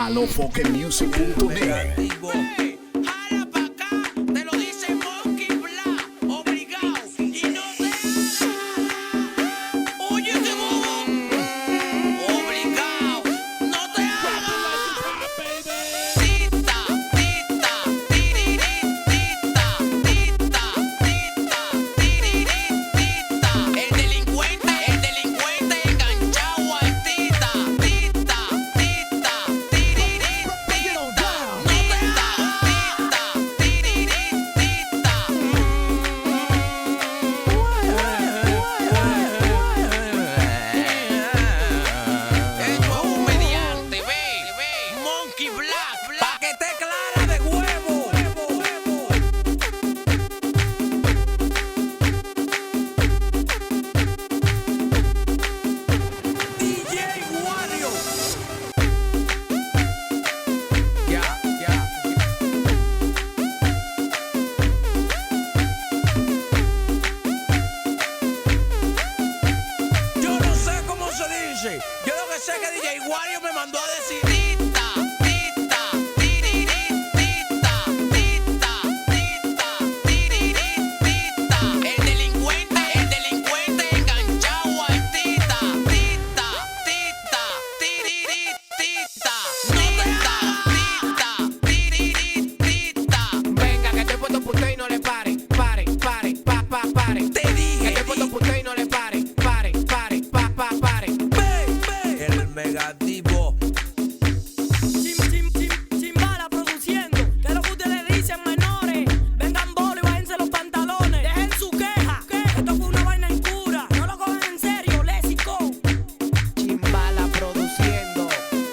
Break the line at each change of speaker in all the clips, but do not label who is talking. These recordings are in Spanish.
alofoquemusic.net.
Jala pa' acá, te lo dice Monkey Black, obligado, y no te hagas. Oye, qué bobo, obligado, no te hagas. Tita, tita, tiriri, tita, tita, tita, tiriri, tita. El delincuente enganchado al tita, tita, tita, tiriri, tita. No te hagas, tita, tiriri, tita. Esto es un mediante, ve, Monkey Black, pa' que esté clara de huevo. DJ Wario. Ya. Yo no sé cómo se dice. Yo lo que sé es que DJ Wario me mandó a decir tita, tita, tiriri, tita, tita, tita, tiriri, tita. El delincuente enganchado al tita, tita, tita, tiriri, tita. No te hagas, tita, tiriri, tita.
Venga, que estoy puesto pa' usted y no le pare, pare, pare.
Te dije,
Que estoy puesto pa' usted y no le pare, pare, pare.
el megativo.
Chimbala produciendo, que es lo que ustedes dicen, menores. Vengan bolo y bájense los pantalones. Dejen su queja, esto fue una vaina incura. No lo cojan en serio, lésico.
Chimbala produciendo.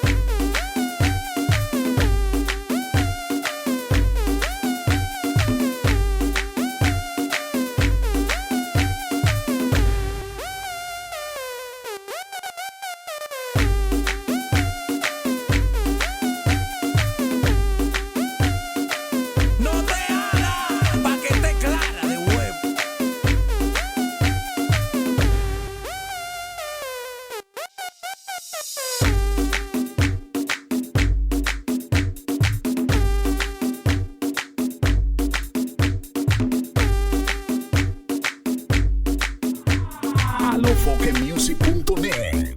No te hagas, pa' que esté clara de huevo.
alofoquemusic.net.